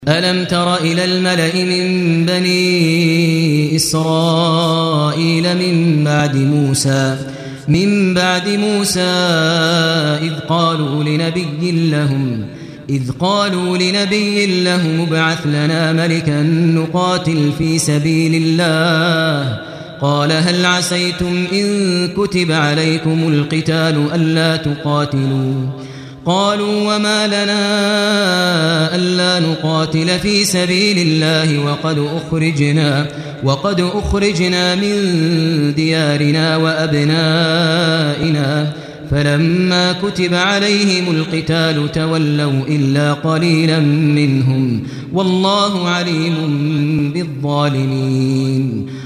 ألم تر إلى الملأ من بني إسرائيل من بعد موسى إذ قالوا لنبي لهم ابعث لنا ملكا نقاتل في سبيل الله قال هل عسيتم إن كتب عليكم القتال ألا تقاتلوا قالوا وما لنا ألا نقاتل في سبيل الله وقد أخرجنا من ديارنا وأبنائنا فلما كتب عليهم القتال تولوا إلا قليلا منهم والله عليم بالظالمين